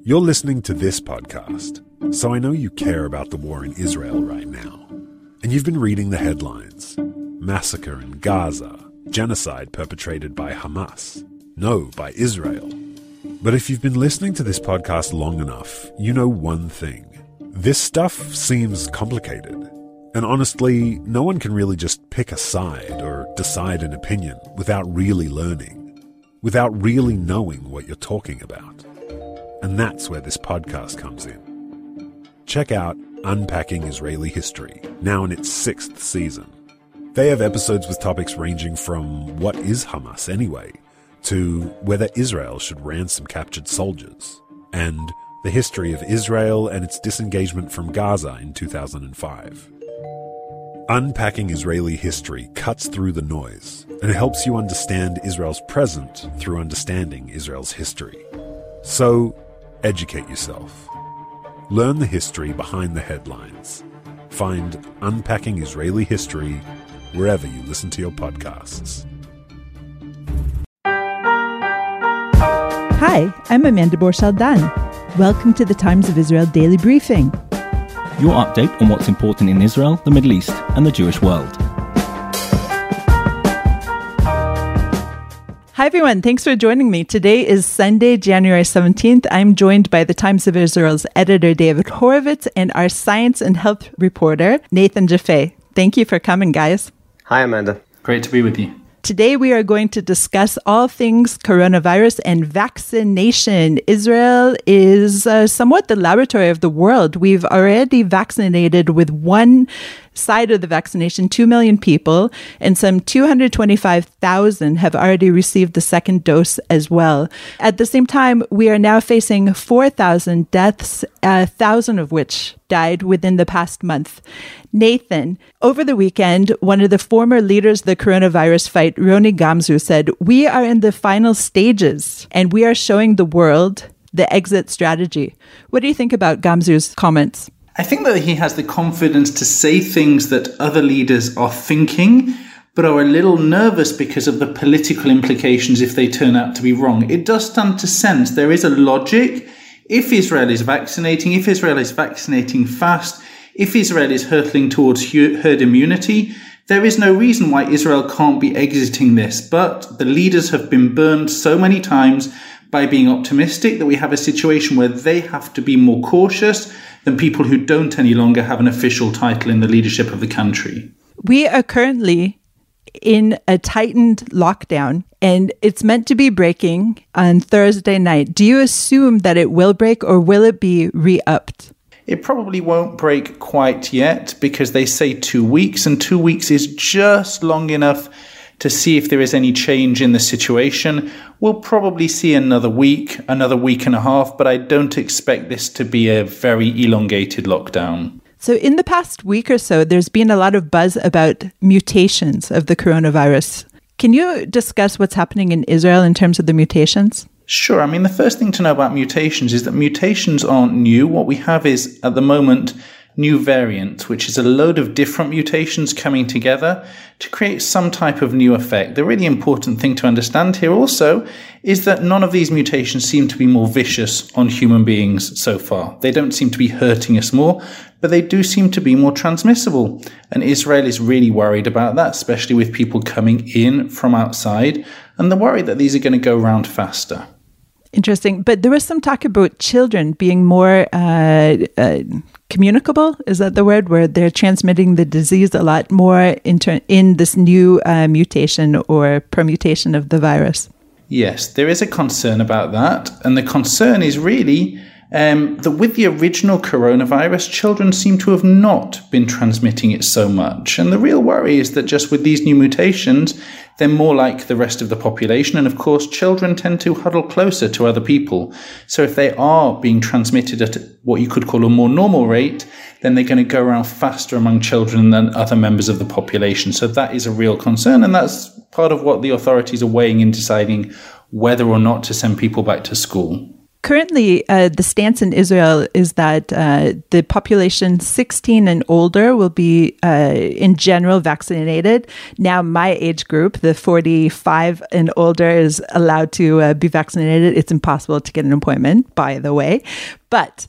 You're listening to this podcast, so I know you care about the war in Israel right now. And you've been reading the headlines. Massacre in Gaza. Genocide perpetrated by Hamas. No, by Israel. But if you've been listening to this podcast long enough, you know one thing. This stuff seems complicated. And honestly, no one can really just pick a side or decide an opinion without really learning, without really knowing what you're talking about. And that's where this podcast comes in. Check out Unpacking Israeli History, now in its 6th season. They have episodes with topics ranging from what is Hamas anyway, to whether Israel should ransom captured soldiers, and the history of Israel and its disengagement from Gaza in 2005. Unpacking Israeli History cuts through the noise and helps you understand Israel's present through understanding Israel's history. So, educate yourself. Learn the history behind the headlines. Find Unpacking Israeli History wherever you listen to your podcasts. Hi, I'm Amanda Borshal-Dan. Welcome to the Times of Israel Daily Briefing. Your update on what's important in Israel, the Middle East, and the Jewish world. Hi everyone, thanks for joining me. Today is Sunday, January 17th. I'm joined by the Times of Israel's editor, David Horowitz, and our science and health reporter, Nathan Jaffe. Thank you for coming, guys. Hi, Amanda. Great to be with you. Today we are going to discuss all things coronavirus and vaccination. Israel is somewhat the laboratory of the world. We've already vaccinated with one side of the vaccination 2 million people, and some 225,000 have already received the second dose as well. At the same time, we are now facing 4,000 deaths, 1,000 of which died within the past month. Nathan, over the weekend, one of the former leaders of the coronavirus fight, Roni Gamzu, said, "We are in the final stages and we are showing the world the exit strategy." What do you think about Gamzu's comments? I think that he has the confidence to say things that other leaders are thinking, but are a little nervous because of the political implications if they turn out to be wrong. It does stand to sense there is a logic. If Israel is vaccinating fast, if Israel is hurtling towards herd immunity, there is no reason why Israel can't be exiting this. But the leaders have been burned so many times by being optimistic that we have a situation where they have to be more cautious than people who don't any longer have an official title in the leadership of the country. We are currently in a tightened lockdown, and it's meant to be breaking on Thursday night. Do you assume that it will break, or will it be re-upped? It probably won't break quite yet because they say 2 weeks, and 2 weeks is just long enough to see if there is any change in the situation. We'll probably see another week and a half, but I don't expect this to be a very elongated lockdown. So in the past week or so, there's been a lot of buzz about mutations of the coronavirus. Can you discuss what's happening in Israel in terms of the mutations? Sure. I mean, the first thing to know about mutations is that mutations aren't new. What we have is, at the moment, new variants, which is a load of different mutations coming together to create some type of new effect. The really important thing to understand here also is that none of these mutations seem to be more vicious on human beings so far. They don't seem to be hurting us more, but they do seem to be more transmissible. And Israel is really worried about that, especially with people coming in from outside, and they're worried that these are going to go around faster. Interesting. But there was some talk about children being more communicable. Is that the word? Where they're transmitting the disease a lot more in this new mutation or permutation of the virus. Yes, there is a concern about that. And the concern is really that with the original coronavirus, children seem to have not been transmitting it so much. And the real worry is that just with these new mutations, they're more like the rest of the population. And of course, children tend to huddle closer to other people. So if they are being transmitted at what you could call a more normal rate, then they're going to go around faster among children than other members of the population. So that is a real concern. And that's part of what the authorities are weighing in deciding whether or not to send people back to school. Currently, the stance in Israel is that the population 16 and older will be, in general, vaccinated. Now, my age group, the 45 and older, is allowed to be vaccinated. It's impossible to get an appointment, by the way. But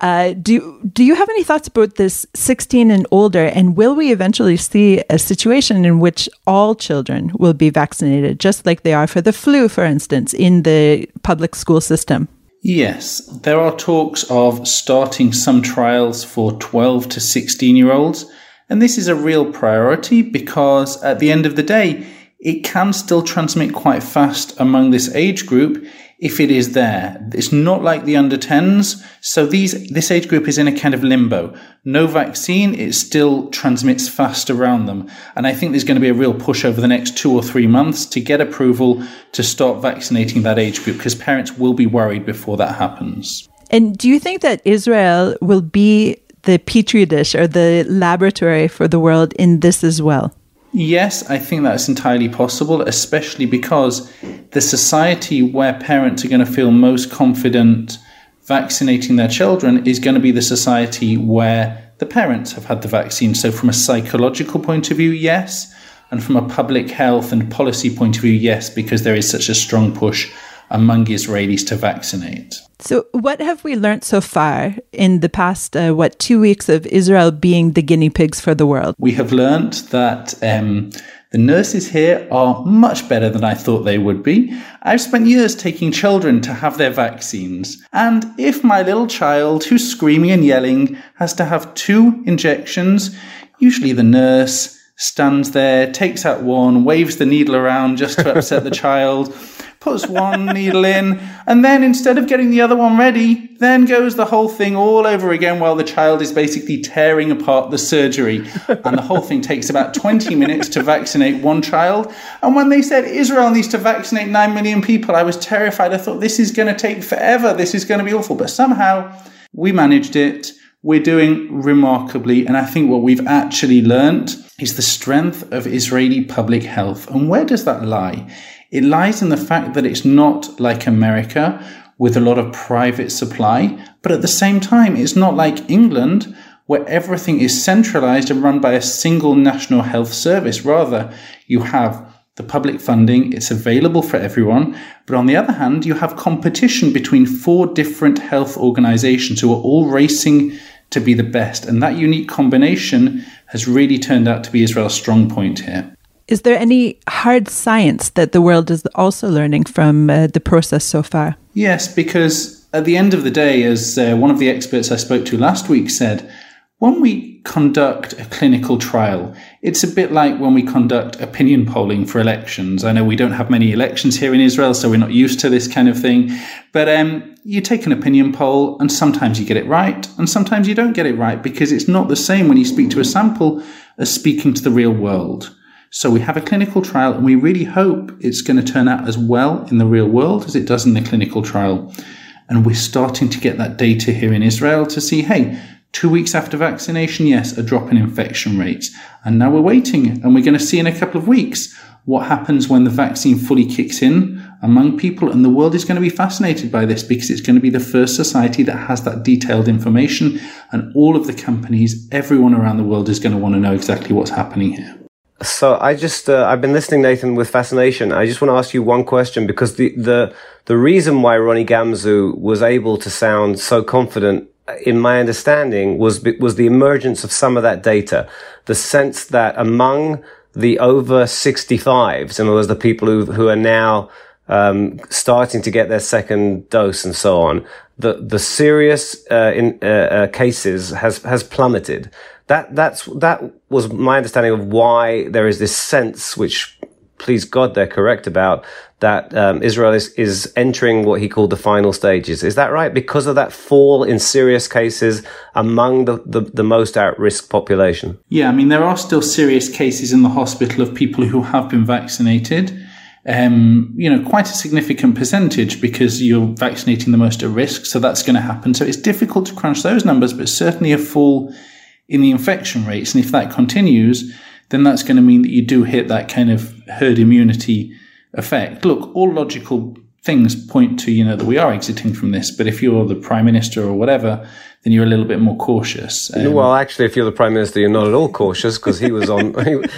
do you have any thoughts about this 16 and older? And will we eventually see a situation in which all children will be vaccinated, just like they are for the flu, for instance, in the public school system? Yes, there are talks of starting some trials for 12 to 16-year-olds. And this is a real priority because at the end of the day, it can still transmit quite fast among this age group if it is there. It's not like the under 10s. So this age group is in a kind of limbo. No vaccine, it still transmits fast around them. And I think there's going to be a real push over the next 2 or 3 months to get approval to start vaccinating that age group because parents will be worried before that happens. And do you think that Israel will be the petri dish or the laboratory for the world in this as well? Yes, I think that's entirely possible, especially because the society where parents are going to feel most confident vaccinating their children is going to be the society where the parents have had the vaccine. So from a psychological point of view, yes. And from a public health and policy point of view, yes, because there is such a strong push among Israelis to vaccinate. So what have we learned so far in the past, 2 weeks of Israel being the guinea pigs for the world? We have learned that the nurses here are much better than I thought they would be. I've spent years taking children to have their vaccines. And if my little child, who's screaming and yelling, has to have 2 injections, usually the nurse stands there, takes out one, waves the needle around just to upset the child, puts one needle in, and then instead of getting the other one ready, then goes the whole thing all over again while the child is basically tearing apart the surgery. And the whole thing takes about 20 minutes to vaccinate one child. And when they said Israel needs to vaccinate 9 million people, I was terrified. I thought, this is going to take forever. This is going to be awful. But somehow we managed it. We're doing remarkably. And I think what we've actually learned is the strength of Israeli public health. And where does that lie? It lies in the fact that it's not like America with a lot of private supply, but at the same time, it's not like England where everything is centralized and run by a single national health service. Rather, you have the public funding, it's available for everyone. But on the other hand, you have competition between 4 different health organizations who are all racing to be the best. And that unique combination has really turned out to be Israel's strong point here. Is there any hard science that the world is also learning from the process so far? Yes, because at the end of the day, as one of the experts I spoke to last week said, when we conduct a clinical trial, it's a bit like when we conduct opinion polling for elections. I know we don't have many elections here in Israel, so we're not used to this kind of thing. But you take an opinion poll and sometimes you get it right and sometimes you don't get it right because it's not the same when you speak to a sample as speaking to the real world. So we have a clinical trial and we really hope it's going to turn out as well in the real world as it does in the clinical trial. And we're starting to get that data here in Israel to see, hey, 2 weeks after vaccination, yes, a drop in infection rates. And now we're waiting and we're going to see in a couple of weeks what happens when the vaccine fully kicks in among people. And the world is going to be fascinated by this because it's going to be the first society that has that detailed information. And all of the companies, everyone around the world is going to want to know exactly what's happening here. So I've been listening, Nathan, with fascination. I just want to ask you one question because the reason why Ronnie Gamzu was able to sound so confident, in my understanding, was the emergence of some of that data. The sense that among the over 65s, in other words, the people who are now starting to get their second dose and so on, the serious cases has plummeted. That was my understanding of why there is this sense, which, please God, they're correct about, that Israel is entering what he called the final stages. Is that right? Because of that fall in serious cases among the most at-risk population? Yeah, I mean, there are still serious cases in the hospital of people who have been vaccinated. Quite a significant percentage because you're vaccinating the most at risk. So that's going to happen. So it's difficult to crunch those numbers, but certainly a fall in the infection rates. And if that continues, then that's going to mean that you do hit that kind of herd immunity effect. Look, all logical things point to, that we are exiting from this. But if you're the prime minister or whatever, then you're a little bit more cautious. Well, actually, if you're the prime minister, you're not at all cautious, because he was on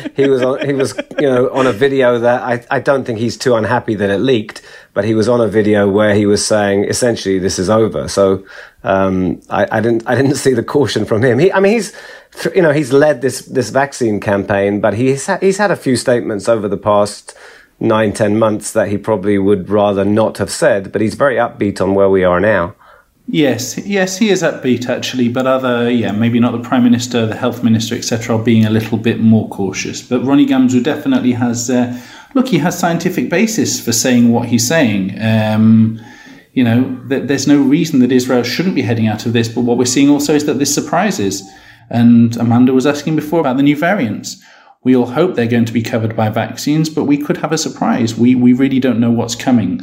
on a video that I don't think he's too unhappy that it leaked, but he was on a video where he was saying essentially this is over. So I didn't see the caution from him. He's led this vaccine campaign, but he's had a few statements over the past 9-10 months that he probably would rather not have said, but he's very upbeat on where we are now. Yes, he is upbeat actually, but maybe not the Prime Minister, the Health Minister, etc., are being a little bit more cautious. But Ronnie Gamzu definitely has, he has scientific basis for saying what he's saying. There's no reason that Israel shouldn't be heading out of this, but what we're seeing also is that there's surprises. And Amanda was asking before about the new variants. We all hope they're going to be covered by vaccines, but we could have a surprise. We really don't know what's coming.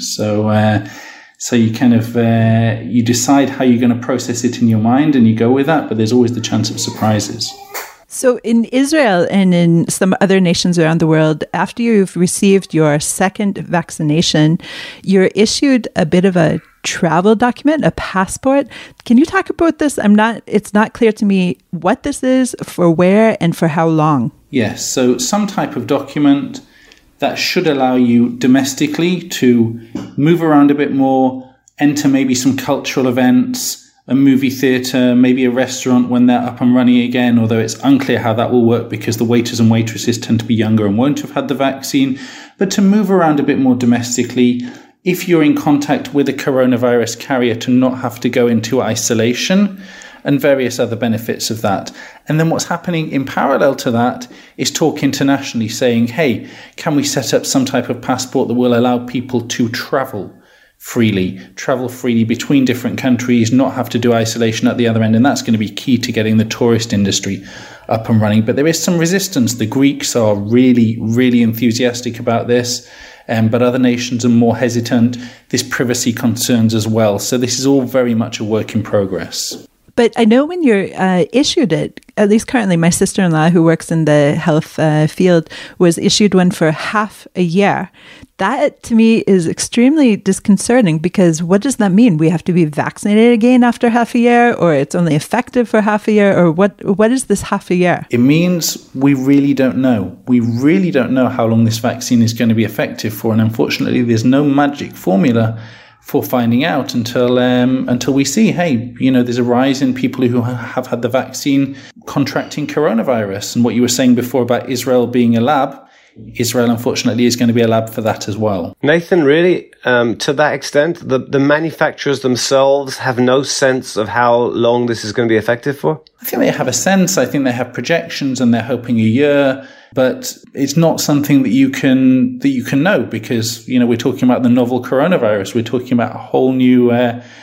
So you kind of, you decide how you're going to process it in your mind and you go with that, but there's always the chance of surprises. So in Israel and in some other nations around the world, after you've received your second vaccination, you're issued a bit of a travel document, a passport. Can you talk about this? It's not clear to me what this is, for where, and for how long. Yes, so some type of document that should allow you domestically to move around a bit more, enter maybe some cultural events, a movie theatre, maybe a restaurant when they're up and running again, although it's unclear how that will work because the waiters and waitresses tend to be younger and won't have had the vaccine. But to move around a bit more domestically, if you're in contact with a coronavirus carrier, to not have to go into isolation, and various other benefits of that. And then what's happening in parallel to that is talk internationally, saying, hey, can we set up some type of passport that will allow people to travel freely between different countries, not have to do isolation at the other end. And that's going to be key to getting the tourist industry up and running. But there is some resistance. The Greeks are really, really enthusiastic about this. But other nations are more hesitant. There's privacy concerns as well. So this is all very much a work in progress. But I know when you're issued it, at least currently, my sister-in-law, who works in the health field, was issued one for half a year. That, to me, is extremely disconcerting, because what does that mean? We have to be vaccinated again after half a year, or it's only effective for half a year, or what is this half a year? It means we really don't know. We really don't know how long this vaccine is going to be effective for, and unfortunately, there's no magic formula for finding out until we see, hey, there's a rise in people who have had the vaccine contracting coronavirus. And what you were saying before about Israel being a lab, Israel, unfortunately, is going to be a lab for that as well. Nathan, really, to that extent, the manufacturers themselves have no sense of how long this is going to be effective for? I think they have a sense. I think they have projections, and they're hoping a year. But it's not something that you can know, because we're talking about the novel coronavirus. We're talking about a whole new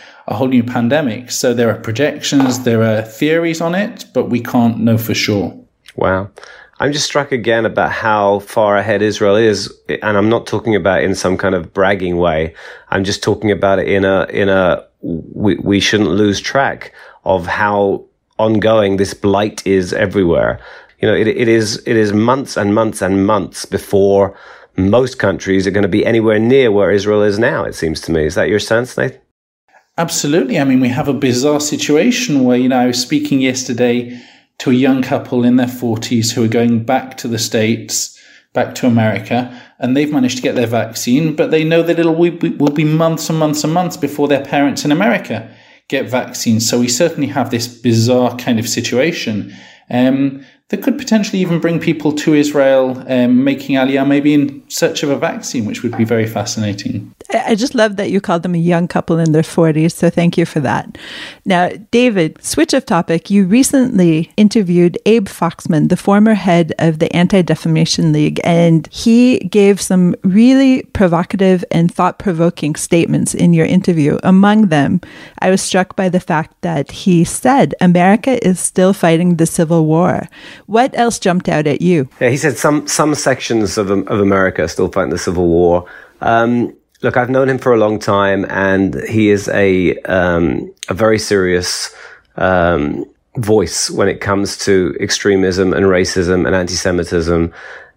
pandemic. So there are projections, there are theories on it, but we can't know for sure. Wow. I'm just struck again about how far ahead Israel is, and I'm not talking about in some kind of bragging way. I'm just talking about it in a we shouldn't lose track of how ongoing this blight is everywhere. It is months and months and months before most countries are going to be anywhere near where Israel is now, it seems to me. Is that your sense, Nathan? Absolutely. I mean, we have a bizarre situation where, I was speaking yesterday to a young couple in their 40s who are going back to the States, back to America, and they've managed to get their vaccine, but they know that it will be months and months and months before their parents in America get vaccines. So we certainly have this bizarre kind of situation. That could potentially even bring people to Israel, making Aliyah maybe in search of a vaccine, which would be very fascinating. I just love that you called them a young couple in their 40s, so thank you for that. Now, David, switch of topic. You recently interviewed Abe Foxman, the former head of the Anti-Defamation League, and he gave some really provocative and thought-provoking statements in your interview. Among them, I was struck by the fact that he said America is still fighting the Civil War. What else jumped out at you? Yeah, he said some sections of America are still fighting the Civil War. Look, I've known him for a long time, and he is a very serious voice when it comes to extremism and racism and anti-Semitism.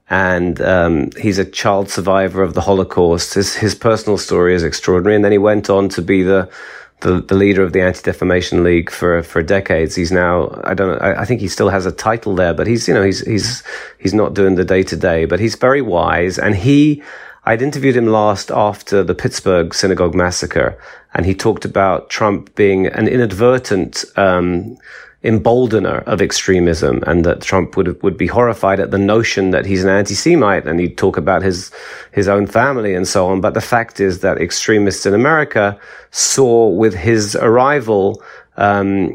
And he's a child survivor of the Holocaust. His personal story is extraordinary. And then he went on to be the leader of the Anti-Defamation League for decades. He's now, I think he still has a title there, but he's not doing the day-to-day, but he's very wise. And I'd interviewed him last after the Pittsburgh synagogue massacre, and he talked about Trump being an inadvertent emboldener of extremism, and that Trump would be horrified at the notion that he's an anti-Semite, and he'd talk about his own family and so on. But the fact is that extremists in America saw with his arrival, found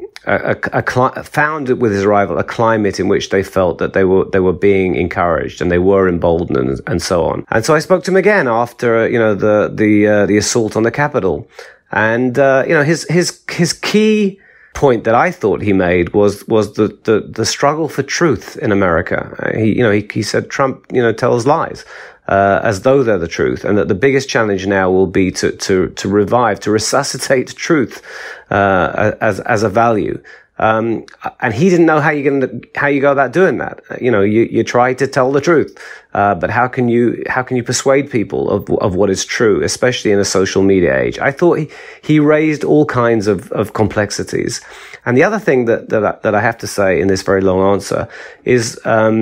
with his arrival a climate in which they felt that they were being encouraged and they were emboldened and so on. And so I spoke to him again after the assault on the Capitol, and his key point that I thought he made was the struggle for truth in America. He said Trump tells lies as though they're the truth, and that the biggest challenge now will be to revive, to resuscitate truth as a value. And he didn't know how you go about doing that. You try to tell the truth, but how can you persuade people of what is true, especially in a social media age? I thought he raised all kinds of complexities. And the other thing that I have to say in this very long answer is,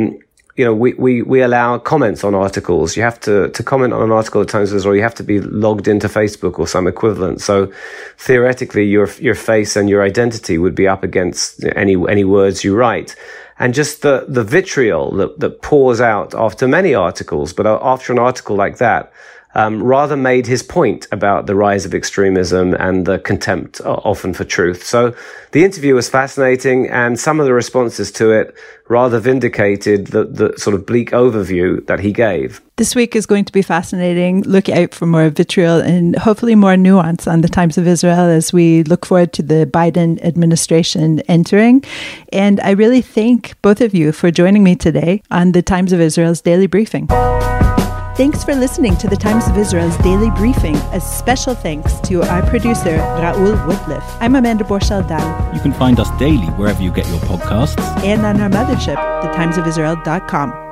we allow comments on articles. You have to comment on an article at times, or you have to be logged into Facebook or some equivalent. So theoretically, your face and your identity would be up against any words you write. And just the vitriol that pours out after many articles, but after an article like that, rather made his point about the rise of extremism and the contempt often for truth. So the interview was fascinating, and some of the responses to it rather vindicated the sort of bleak overview that he gave. This week is going to be fascinating. Look out for more vitriol and hopefully more nuance on the Times of Israel as we look forward to the Biden administration entering. And I really thank both of you for joining me today on the Times of Israel's Daily Briefing. Thanks for listening to the Times of Israel's Daily Briefing. A special thanks to our producer, Raoul Woodliff. I'm Amanda Borschel-Dow. You can find us daily wherever you get your podcasts. And on our mothership, thetimesofisrael.com.